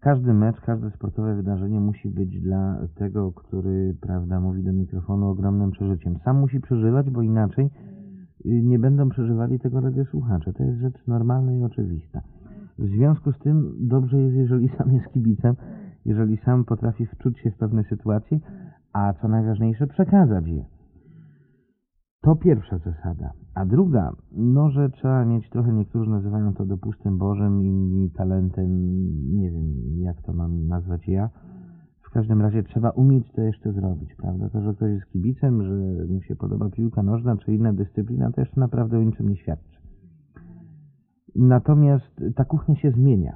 Każdy mecz, każde sportowe wydarzenie musi być dla tego, który, prawda, mówi do mikrofonu, ogromnym przeżyciem. Sam musi przeżywać, bo inaczej nie będą przeżywali tego radiosłuchacze. To jest rzecz normalna i oczywista. W związku z tym dobrze jest, jeżeli sam jest kibicem, jeżeli sam potrafi wczuć się w pewne sytuacje, a co najważniejsze, przekazać je. To pierwsza zasada. A druga, no, że trzeba mieć trochę, niektórzy nazywają to dopustem Bożym, inni talentem, nie wiem, jak to mam nazwać ja. W każdym razie trzeba umieć to jeszcze zrobić, prawda? To, że ktoś jest kibicem, że mu się podoba piłka nożna czy inna dyscyplina, to jeszcze naprawdę o niczym nie świadczy. Natomiast ta kuchnia się zmienia.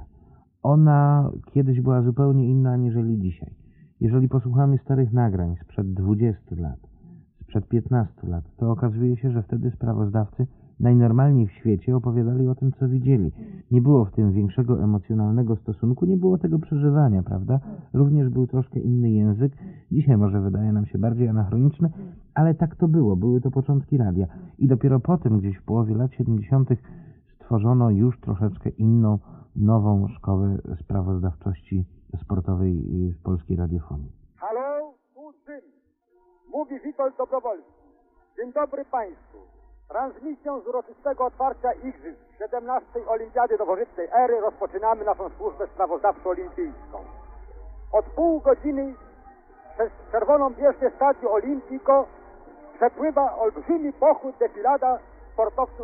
Ona kiedyś była zupełnie inna aniżeli dzisiaj. Jeżeli posłuchamy starych nagrań sprzed 20 lat, sprzed 15 lat, to okazuje się, że wtedy sprawozdawcy najnormalniej w świecie opowiadali o tym, co widzieli. Nie było w tym większego emocjonalnego stosunku, nie było tego przeżywania, prawda? Również był troszkę inny język. Dzisiaj może wydaje nam się bardziej anachroniczny, ale tak to było. Były to początki radia. I dopiero potem, gdzieś w połowie lat 70. stworzono już troszeczkę inną, nową szkołę sprawozdawczości sportowej w polskiej radiofonii. Halo, tu Rzym. Mówi Witold Dobrowolski. Dzień dobry Państwu. Transmisją z uroczystego otwarcia Igrzysk 17. Olimpiady Nowożytnej Ery rozpoczynamy naszą służbę sprawozdawczo-olimpijską. Od pół godziny przez czerwoną bieżnię Stadium Olimpico przepływa olbrzymi pochód defilada sportowców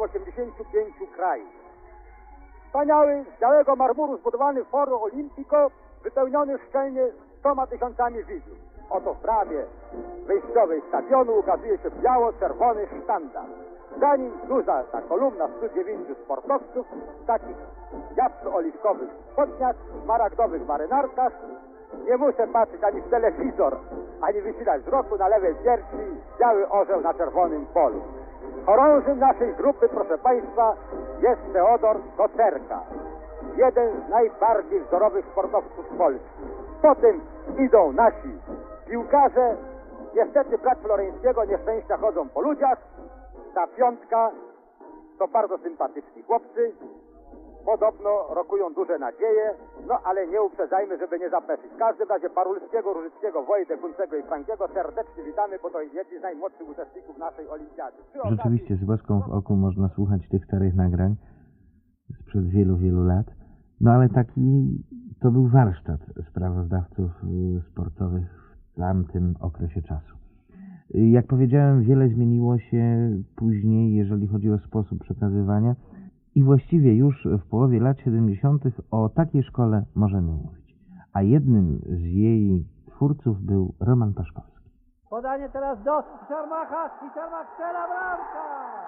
85 krajów. Wspaniały, z białego marmuru zbudowany Forum Olimpico wypełniony szczelnie 100 000 widzów. Oto w bramie wejściowej stadionu ukazuje się biało-czerwony sztandar. Za nim duża ta kolumna 109 sportowców w takich jasno-oliwkowych spodniach, szmaragdowych marynarkach. Nie muszę patrzeć ani w telewizor, ani wysilać wzroku na lewej piersi biały orzeł na czerwonym polu. Chorążym naszej grupy, proszę Państwa, jest Teodor Kocerka, jeden z najbardziej wzorowych sportowców Polski. Potem idą nasi piłkarze. Niestety brat Floreńskiego nieszczęścia chodzą po ludziach. Ta piątka to bardzo sympatyczni chłopcy. Podobno rokują duże nadzieje, no ale nie uprzedzajmy, żeby nie zapeszyć. W każdym razie Parulskiego, Różyckiego, Wojdę, Kuncego i Frankiego serdecznie witamy, bo to jedni z najmłodszych uczestników naszej olimpiady. Rzeczywiście z łezką w oku można słuchać tych starych nagrań sprzed wielu, wielu lat. No ale taki to był warsztat sprawozdawców sportowych w tamtym okresie czasu. Jak powiedziałem, wiele zmieniło się później, jeżeli chodzi o sposób przekazywania i właściwie już w połowie lat 70. o takiej szkole możemy mówić. A jednym z jej twórców był Roman Paszkowski. Podanie teraz do Czarmacha i Czarmach strzela, bramka!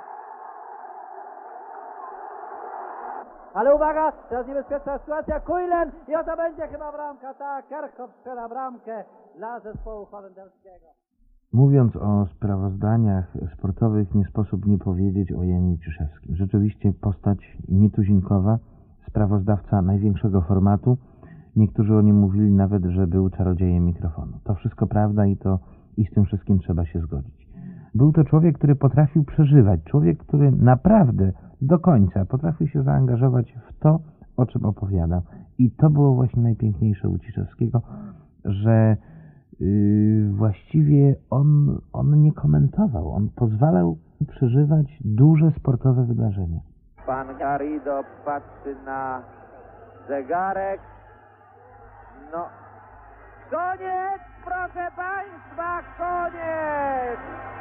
Ale uwaga, teraz niebezpieczna sytuacja, Kujlen i oto będzie chyba bramka, tak, Kerkhoff strzela bramkę dla zespołu holenderskiego. Mówiąc o sprawozdaniach sportowych, nie sposób nie powiedzieć o Janie Ciszewskim. Rzeczywiście postać nietuzinkowa, sprawozdawca największego formatu. Niektórzy o nim mówili nawet, że był czarodziejem mikrofonu. To wszystko prawda i z tym wszystkim trzeba się zgodzić. Był to człowiek, który potrafił przeżywać, człowiek, który naprawdę do końca potrafił się zaangażować w to, o czym opowiadał. I to było właśnie najpiękniejsze u Ciszewskiego, że właściwie on nie komentował, on pozwalał przeżywać duże sportowe wydarzenia. Pan Garrido patrzy na zegarek. No, koniec, proszę Państwa, koniec!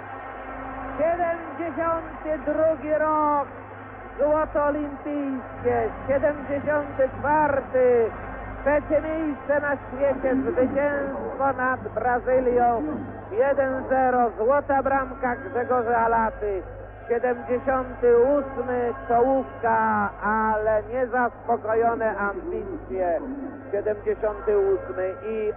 72 rok, złoto olimpijskie, 74. Trzecie miejsce na świecie, zwycięstwo nad Brazylią, 1-0, złota bramka Grzegorza Alaty, 78. czołówka, ale niezaspokojone ambicje, 78. i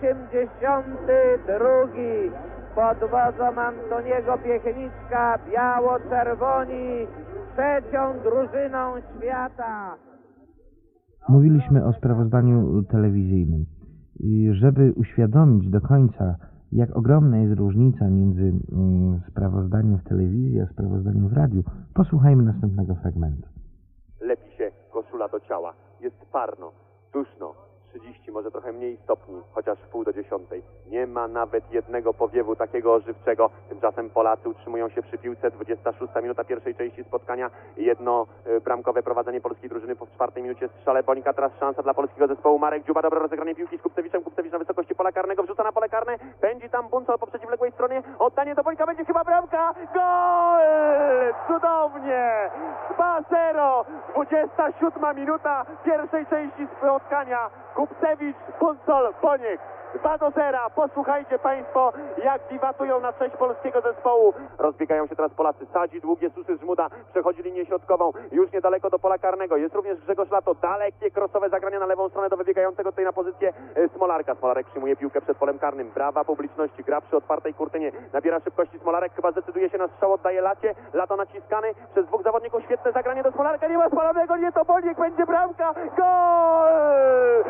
82. pod wodzą Antoniego Piechniczka, biało-czerwoni, trzecią drużyną świata. Mówiliśmy o sprawozdaniu telewizyjnym. Żeby uświadomić do końca, jak ogromna jest różnica między sprawozdaniem w telewizji a sprawozdaniem w radiu, posłuchajmy następnego fragmentu. Lepi się koszula do ciała. Jest parno, duszno. 30, może trochę mniej stopni, chociaż w pół do 10. Nie ma nawet jednego powiewu takiego ożywczego. Tymczasem Polacy utrzymują się przy piłce. 26 minuta pierwszej części spotkania. Jedno bramkowe prowadzenie polskiej drużyny po 4 minucie strzale Bonika. Teraz szansa dla polskiego zespołu. Marek Dziuba, dobre rozegranie piłki z Kupcewiczem. Kupcewicz na wysokości pola karnego, wrzuca na pole karne. Pędzi tam Buncol po przeciwległej stronie. Oddanie do Bonika, będzie chyba bramka. Gol! Cudownie! 2-0. 27 minuta pierwszej części spotkania. Kupcewicz, Buncol, Boniek. 2-0. Posłuchajcie Państwo, jak wiwatują na cześć polskiego zespołu. Rozbiegają się teraz Polacy. Sadzi, długie susy, Żmuda. Przechodzi linię środkową. Już niedaleko do pola karnego. Jest również Grzegorz Lato. Dalekie krosowe zagrania na lewą stronę do wybiegającego tutaj na pozycję Smolarka. Smolarek przyjmuje piłkę przed polem karnym. Brawa publiczności. Gra przy otwartej kurtynie. Nabiera szybkości Smolarek. Chyba zdecyduje się na strzał. Oddaje Lacie. Lato naciskany przez dwóch zawodników. Świetne zagranie do Smolarka. Nie ma spalonego. Nie to Boniek. Będzie bramka. Gol!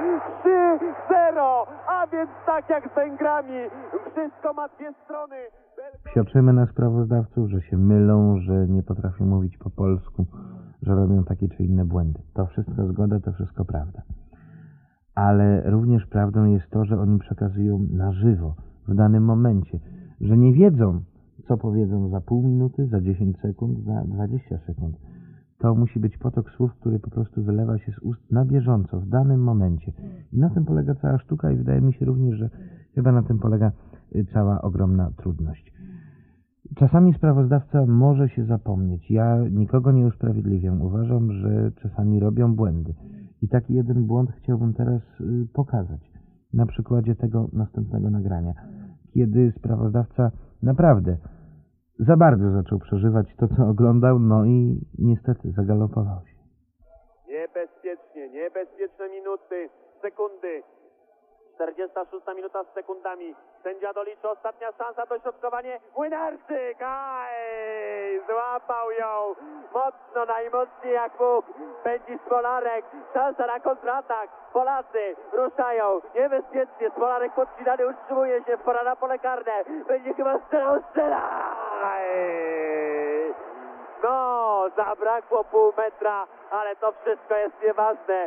3-0. A więc tak jak z Węgrami. Wszystko ma dwie strony. Psioczymy na sprawozdawców, że się mylą, że nie potrafią mówić po polsku, że robią takie czy inne błędy. To wszystko zgoda, to wszystko prawda. Ale również prawdą jest to, że oni przekazują na żywo, w danym momencie, że nie wiedzą, co powiedzą za pół minuty, za 10 sekund, za 20 sekund. To musi być potok słów, który po prostu wylewa się z ust na bieżąco, w danym momencie. I na tym polega cała sztuka i wydaje mi się również, że chyba na tym polega cała ogromna trudność. Czasami sprawozdawca może się zapomnieć. Ja nikogo nie usprawiedliwiam. Uważam, że czasami robią błędy. I taki jeden błąd chciałbym teraz pokazać. Na przykładzie tego następnego nagrania. Kiedy sprawozdawca naprawdę za bardzo zaczął przeżywać to, co oglądał, no i niestety zagalopował się. Niebezpieczne minuty, sekundy. 46 minuta z sekundami. Sędzia doliczy, ostatnia szansa, dośrodkowanie. Młynarczyk! Aj! Złapał ją mocno, najmocniej jak mógł. Pędzi Smolarek. Szansa na kontratak. Polacy ruszają. Niebezpiecznie. Smolarek podcinany, utrzymuje się. Pora na pole karne. Będzie chyba strzela. No, zabrakło pół metra, ale to wszystko jest nieważne.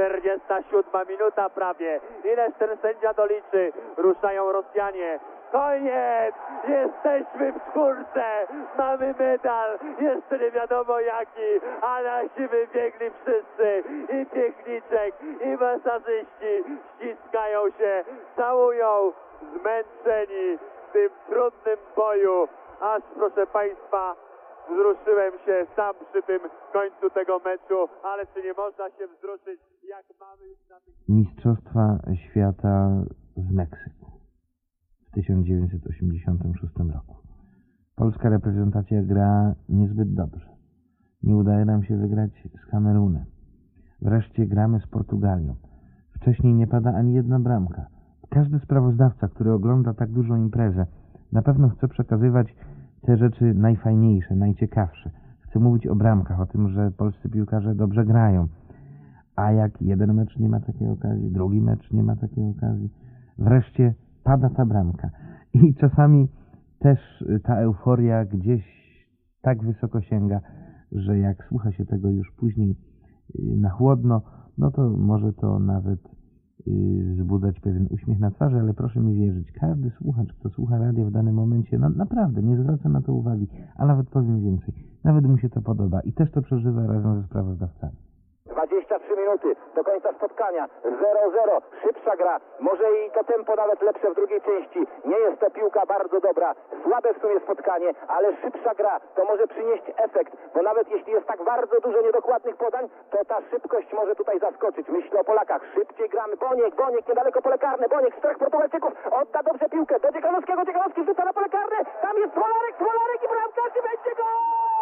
47 minuta prawie. Ileż ten sędzia doliczy? Ruszają Rosjanie. Koniec! Jesteśmy w czwórce! Mamy medal! Jeszcze nie wiadomo jaki, a nasi wybiegli wszyscy. I Piechniczek, i masażyści ściskają się, całują, zmęczeni w tym trudnym boju. Aż, proszę Państwa, wzruszyłem się sam przy tym końcu tego meczu, ale czy nie można się wzruszyć, jak mamy już na tych... Mistrzostwa Świata w Meksyku w 1986 roku. Polska reprezentacja gra niezbyt dobrze. Nie udaje nam się wygrać z Kamerunem. Wreszcie gramy z Portugalią. Wcześniej nie pada ani jedna bramka. Każdy sprawozdawca, który ogląda tak dużą imprezę, na pewno chce przekazywać te rzeczy najfajniejsze, najciekawsze. Chcę mówić o bramkach, o tym, że polscy piłkarze dobrze grają. A jak jeden mecz nie ma takiej okazji, drugi mecz nie ma takiej okazji, wreszcie pada ta bramka. I czasami też ta euforia gdzieś tak wysoko sięga, że jak słucha się tego już później na chłodno, no to może to nawet wzbudzać pewien uśmiech na twarzy, ale proszę mi wierzyć, każdy słuchacz, kto słucha radia w danym momencie, no naprawdę nie zwraca na to uwagi, a nawet powiem więcej, nawet mu się to podoba i też to przeżywa razem ze sprawozdawcami. 23 minuty do końca spotkania, 0-0, szybsza gra, może i to tempo nawet lepsze w drugiej części, nie jest to piłka bardzo dobra, słabe w sumie spotkanie, ale szybsza gra, to może przynieść efekt, bo nawet jeśli jest tak bardzo dużo niedokładnych podań, to ta szybkość może tutaj zaskoczyć. Myślę o Polakach, szybciej gramy, Boniek, niedaleko pole karne, Boniek z 4 Portugalczyków, odda dobrze piłkę do Dziekanowskiego, Dziekanowski rzuca na pole karne, tam jest Smolarek i bramka, czy będzie gol!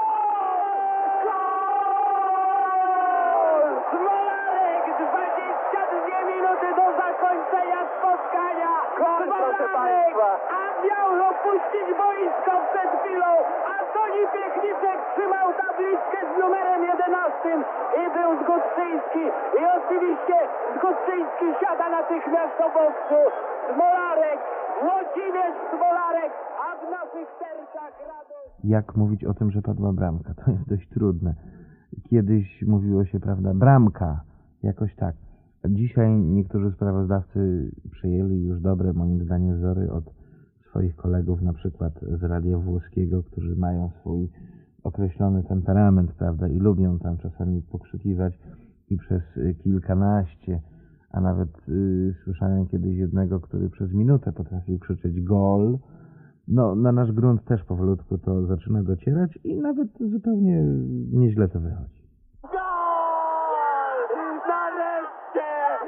Smolarek, 22 minuty do zakończenia spotkania. Smolarek, a miał opuścić boisko przed chwilą. Antoni Piechniczek trzymał tabliczkę z numerem 11 i był Zgódczyński. I oczywiście Zgódczyński siada natychmiast do boksu. Smolarek, Włodzimierz Smolarek, a w naszych sercach radość. Jak mówić o tym, że padła bramka? To jest dość trudne. Kiedyś mówiło się, prawda, bramka, jakoś tak. Dzisiaj niektórzy sprawozdawcy przejęli już dobre, moim zdaniem, wzory od swoich kolegów, na przykład z radia włoskiego, którzy mają swój określony temperament, prawda, i lubią tam czasami pokrzykiwać i przez kilkanaście, a nawet słyszałem kiedyś jednego, który przez minutę potrafił krzyczeć gol. No, na nasz grunt też powolutku to zaczyna docierać i nawet zupełnie nieźle to wychodzi. Gol! Nareszcie!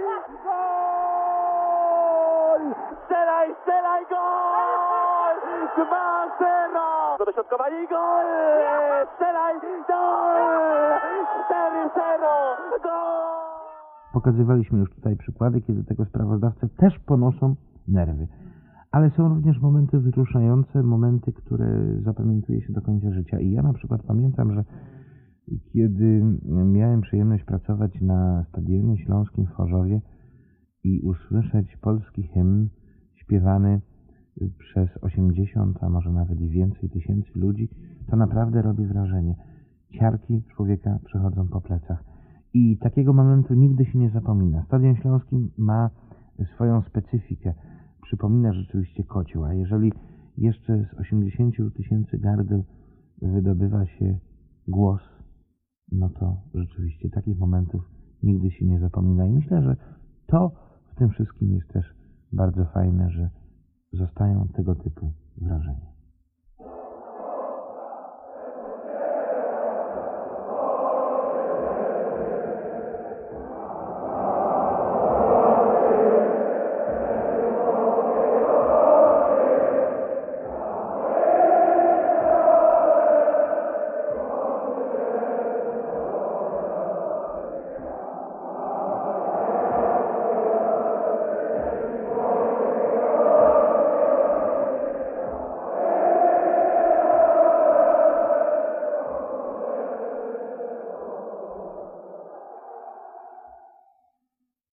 Gol! Strzelaj, strzelaj, gol! 2-0! Dośrodkowanie i gol! Strzelaj, gol! 4-0! Gol! Pokazywaliśmy już tutaj przykłady, kiedy tego sprawozdawcy też ponoszą nerwy. Ale są również momenty wzruszające, momenty, które zapamiętuje się do końca życia. I ja na przykład pamiętam, że kiedy miałem przyjemność pracować na Stadionie Śląskim w Chorzowie i usłyszeć polski hymn śpiewany przez 80, a może nawet i więcej tysięcy ludzi, to naprawdę robi wrażenie. Ciarki człowieka przechodzą po plecach. I takiego momentu nigdy się nie zapomina. Stadion Śląski ma swoją specyfikę. Przypomina rzeczywiście kocioł, a jeżeli jeszcze z 80 tysięcy gardeł wydobywa się głos, no to rzeczywiście takich momentów nigdy się nie zapomina. I myślę, że to w tym wszystkim jest też bardzo fajne, że zostają tego typu wrażenia.